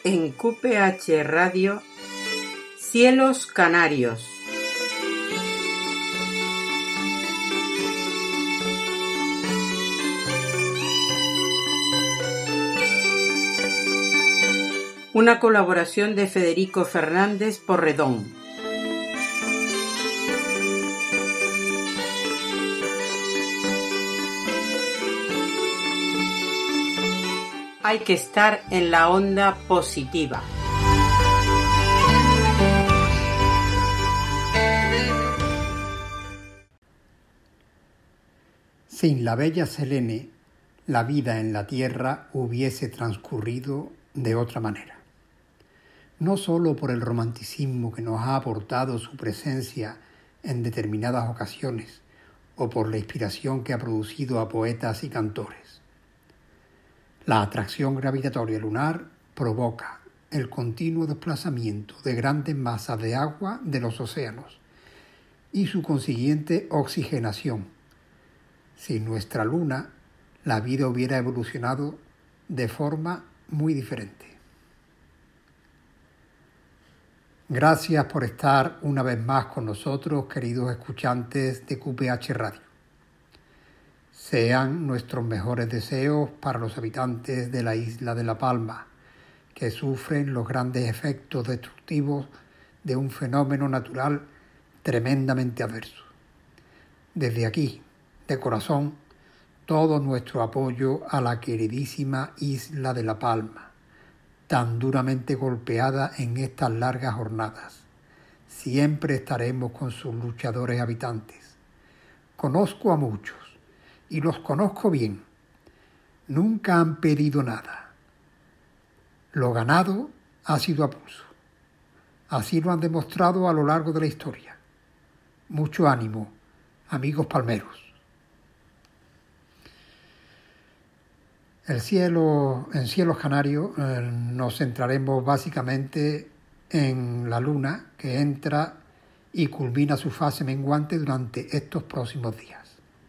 en QPH Radio, Cielos Canarios. Una colaboración de Federico Fernández Porredón. Hay que estar en la onda positiva. Sin la bella Selene, la vida en la tierra hubiese transcurrido de otra manera. No sólo por el romanticismo que nos ha aportado su presencia en determinadas ocasiones, o por la inspiración que ha producido a poetas y cantores. La atracción gravitatoria lunar provoca el continuo desplazamiento de grandes masas de agua de los océanos y su consiguiente oxigenación. Sin nuestra luna, la vida hubiera evolucionado de forma muy diferente. Gracias por estar una vez más con nosotros, queridos escuchantes de QPH Radio. Sean nuestros mejores deseos para los habitantes de la isla de La Palma, que sufren los grandes efectos destructivos de un fenómeno natural tremendamente adverso. Desde aquí, de corazón, todo nuestro apoyo a la queridísima isla de La Palma, tan duramente golpeada en estas largas jornadas. Siempre estaremos con sus luchadores habitantes. Conozco a muchos, y los conozco bien. Nunca han pedido nada. Lo ganado ha sido a pulso. Así lo han demostrado a lo largo de la historia. Mucho ánimo, amigos palmeros. En Cielos Canarios nos centraremos básicamente en la luna que entra y culmina su fase menguante durante estos próximos días.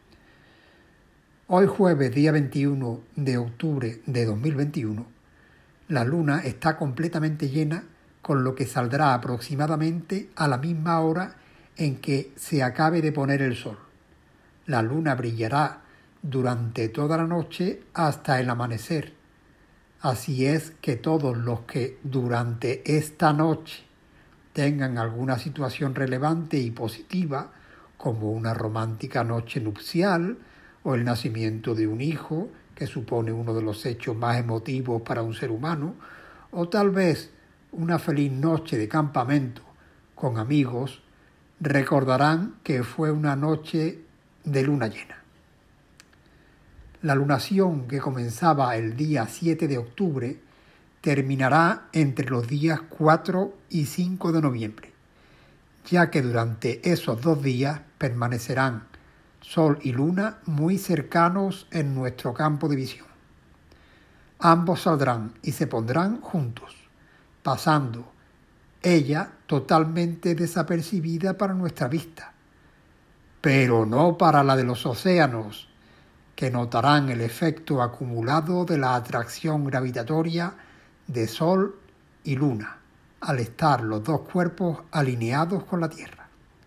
Hoy jueves, día 21 de octubre de 2021, la luna está completamente llena, con lo que saldrá aproximadamente a la misma hora en que se acabe de poner el sol. La luna brillará durante toda la noche hasta el amanecer. Así es que todos los que durante esta noche tengan alguna situación relevante y positiva, como una romántica noche nupcial, o el nacimiento de un hijo, que supone uno de los hechos más emotivos para un ser humano, o tal vez una feliz noche de campamento con amigos, recordarán que fue una noche de luna llena. La lunación, que comenzaba el día 7 de octubre, terminará entre los días 4 y 5 de noviembre, ya que durante esos 2 días permanecerán Sol y Luna muy cercanos en nuestro campo de visión. Ambos saldrán y se pondrán juntos, pasando ella totalmente desapercibida para nuestra vista, pero no para la de los océanos, que notarán el efecto acumulado de la atracción gravitatoria de Sol y Luna, al estar los dos cuerpos alineados con la Tierra.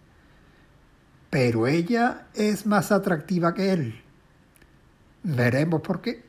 Pero ella es más atractiva que él. Veremos por qué.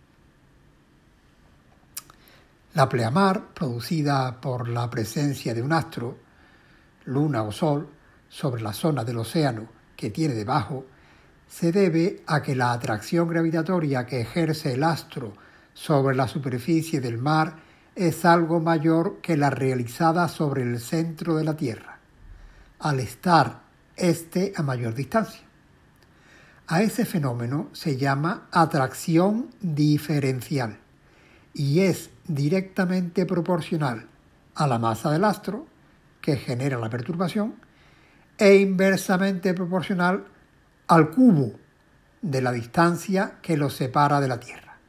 La pleamar, producida por la presencia de un astro, luna o sol, sobre la zona del océano que tiene debajo, se debe a que la atracción gravitatoria que ejerce el astro sobre la superficie del mar es algo mayor que la realizada sobre el centro de la Tierra, al estar a mayor distancia. A ese fenómeno se llama atracción diferencial y es directamente proporcional a la masa del astro, que genera la perturbación, e inversamente proporcional al cubo de la distancia que lo separa de la Tierra.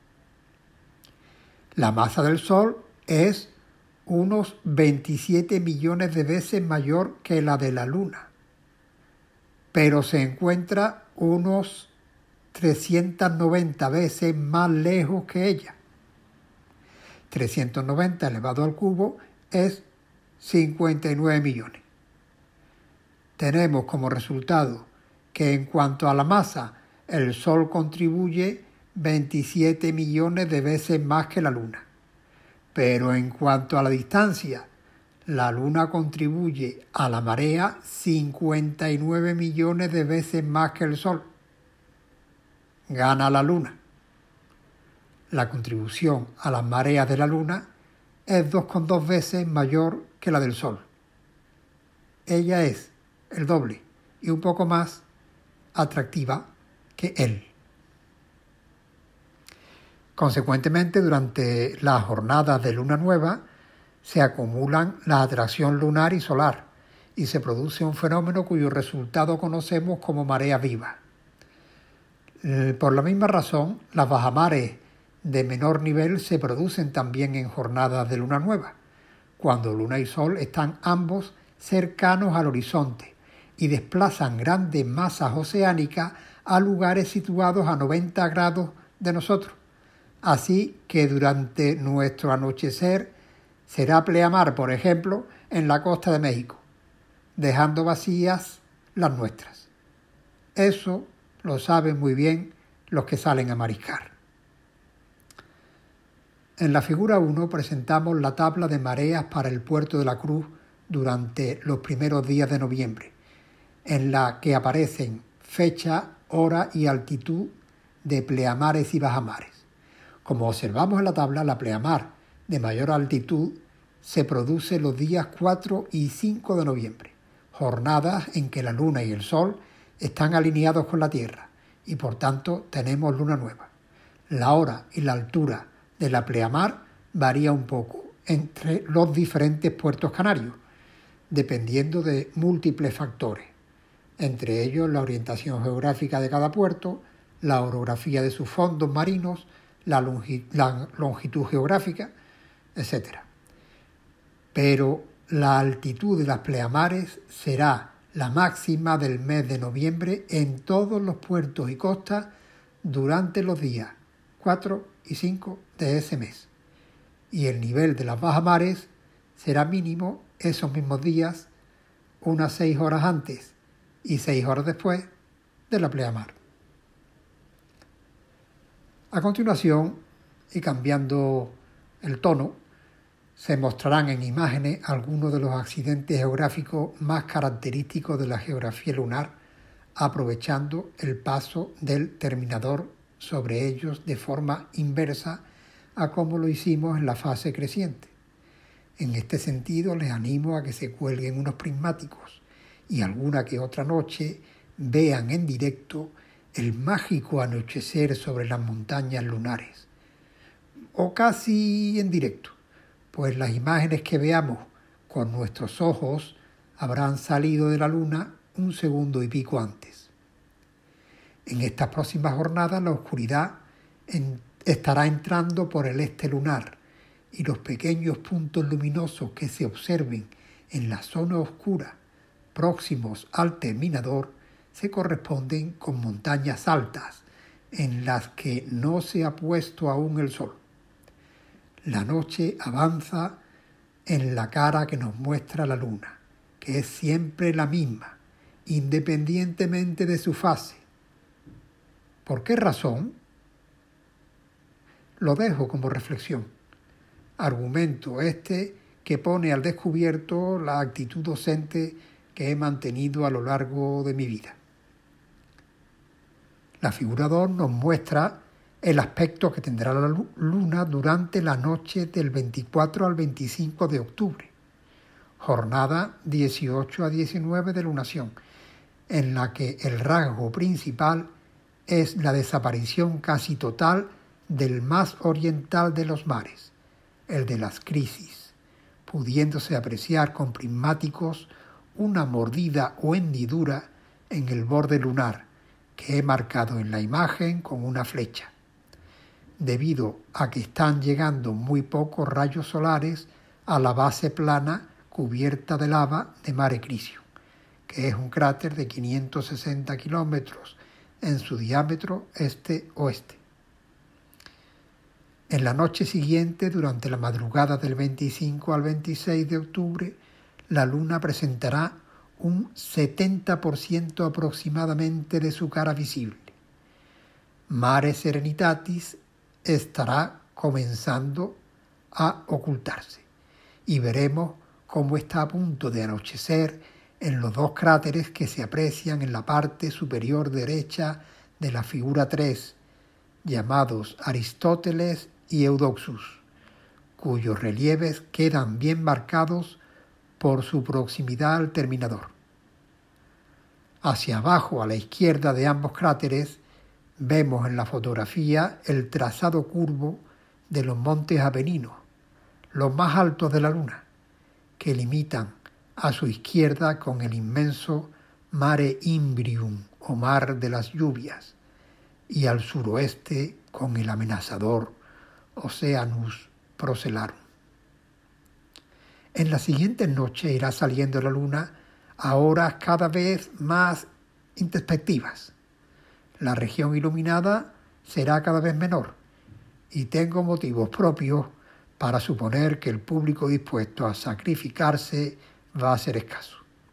La masa del Sol es unos 27 millones de veces mayor que la de la Luna, pero se encuentra unos 390 veces más lejos que ella. 390 elevado al cubo es 59 millones. Tenemos como resultado que en cuanto a la masa, el Sol contribuye 27 millones de veces más que la Luna. Pero en cuanto a la distancia, la Luna contribuye a la marea 59 millones de veces más que el Sol. Gana la Luna. La contribución a las mareas de la Luna es 2,2 veces mayor que la del Sol. Ella es el doble y un poco más atractiva que él. Consecuentemente, durante las jornadas de luna nueva se acumulan la atracción lunar y solar y se produce un fenómeno cuyo resultado conocemos como marea viva. Por la misma razón, las bajamares de menor nivel se producen también en jornadas de luna nueva, cuando Luna y Sol están ambos cercanos al horizonte y desplazan grandes masas oceánicas a lugares situados a 90 grados de nosotros. Así que durante nuestro anochecer será pleamar, por ejemplo, en la costa de México, dejando vacías las nuestras. Eso lo saben muy bien los que salen a mariscar. En la figura 1 presentamos la tabla de mareas para el puerto de la Cruz durante los primeros días de noviembre, en la que aparecen fecha, hora y altitud de pleamares y bajamares. Como observamos en la tabla, la pleamar de mayor altitud se produce los días 4 y 5 de noviembre, jornadas en que la Luna y el Sol están alineados con la Tierra y por tanto tenemos luna nueva. La hora y la altura de la pleamar varía un poco entre los diferentes puertos canarios, dependiendo de múltiples factores, entre ellos la orientación geográfica de cada puerto, la orografía de sus fondos marinos, la longitud geográfica, etc. Pero la altitud de las pleamares será la máxima del mes de noviembre en todos los puertos y costas durante los días 4 y 5 de ese mes. Y el nivel de las bajamares será mínimo esos mismos días, unas 6 horas antes y 6 horas después de la pleamar. A continuación, y cambiando el tono, se mostrarán en imágenes algunos de los accidentes geográficos más característicos de la geografía lunar, aprovechando el paso del terminador sobre ellos de forma inversa a como lo hicimos en la fase creciente. En este sentido, les animo a que se cuelguen unos prismáticos y alguna que otra noche vean en directo el mágico anochecer sobre las montañas lunares, o casi en directo, pues las imágenes que veamos con nuestros ojos habrán salido de la luna un segundo y pico antes. En estas próximas jornadas la oscuridad estará entrando por el este lunar y los pequeños puntos luminosos que se observen en la zona oscura próximos al terminador se corresponden con montañas altas en las que no se ha puesto aún el sol. La noche avanza en la cara que nos muestra la luna, que es siempre la misma, independientemente de su fase. ¿Por qué razón? Lo dejo como reflexión. Argumento este que pone al descubierto la actitud docente que he mantenido a lo largo de mi vida. La figura 2 nos muestra el aspecto que tendrá la luna durante la noche del 24 al 25 de octubre, jornada 18 a 19 de lunación, en la que el rasgo principal es la desaparición casi total del más oriental de los mares, el de las crisis, pudiéndose apreciar con prismáticos una mordida o hendidura en el borde lunar que he marcado en la imagen con una flecha, debido a que están llegando muy pocos rayos solares a la base plana cubierta de lava de Mare Crisium, que es un cráter de 560 kilómetros en su diámetro este-oeste. En la noche siguiente, durante la madrugada del 25 al 26 de octubre, la luna presentará un 70% aproximadamente de su cara visible. Mare Serenitatis estará comenzando a ocultarse y veremos cómo está a punto de anochecer en los dos cráteres que se aprecian en la parte superior derecha de la figura 3, llamados Aristóteles y Eudoxus, cuyos relieves quedan bien marcados por su proximidad al terminador. Hacia abajo, a la izquierda de ambos cráteres, vemos en la fotografía el trazado curvo de los montes Apeninos, los más altos de la Luna, que limitan a su izquierda con el inmenso Mare Imbrium o Mar de las Lluvias, y al suroeste con el amenazador Oceanus Procellarum. En las siguientes noches irá saliendo la luna a horas cada vez más introspectivas. La región iluminada será cada vez menor y tengo motivos propios para suponer que el público dispuesto a sacrificarse va a ser escaso.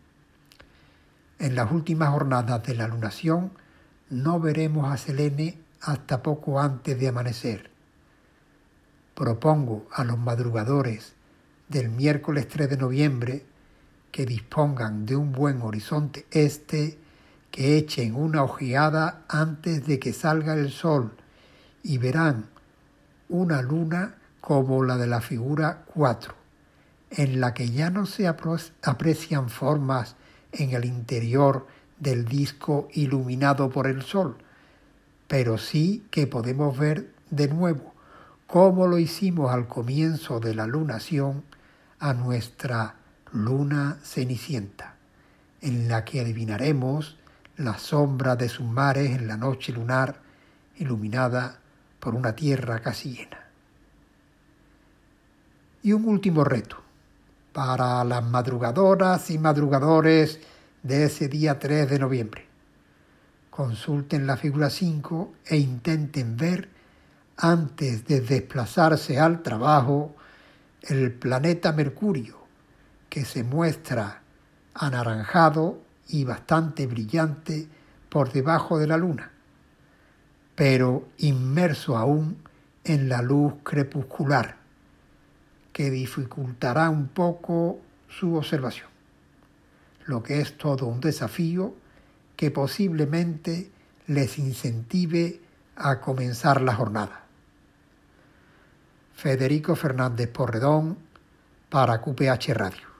En las últimas jornadas de la lunación no veremos a Selene hasta poco antes de amanecer. Propongo a los madrugadores del miércoles 3 de noviembre que dispongan de un buen horizonte este, que echen una ojeada antes de que salga el sol y verán una luna como la de la figura 4, en la que ya no se aprecian formas en el interior del disco iluminado por el sol, pero sí que podemos ver de nuevo, como lo hicimos al comienzo de la lunación, a nuestra luna cenicienta, en la que adivinaremos la sombra de sus mares en la noche lunar iluminada por una tierra casi llena. Y un último reto para las madrugadoras y madrugadores de ese día 3 de noviembre. Consulten la figura 5 e intenten ver, antes de desplazarse al trabajo, el planeta Mercurio, que se muestra anaranjado y bastante brillante por debajo de la luna, pero inmerso aún en la luz crepuscular, que dificultará un poco su observación, lo que es todo un desafío que posiblemente les incentive a comenzar la jornada. Federico Fernández Porredón para QPH Radio.